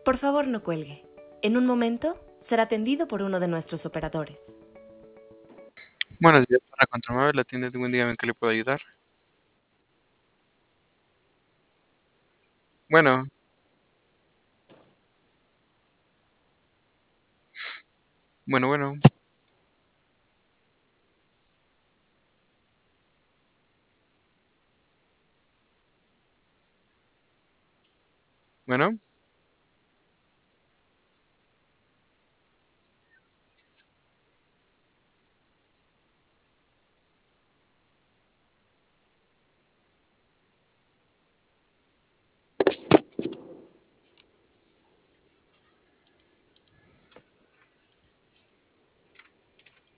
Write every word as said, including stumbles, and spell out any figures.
Por favor, no cuelgue. En un momento será atendido por uno de nuestros operadores. Buenos días, para Contramóvil, la tienda de Wendy, dígame en qué le puedo ayudar. Bueno, bueno, bueno, bueno.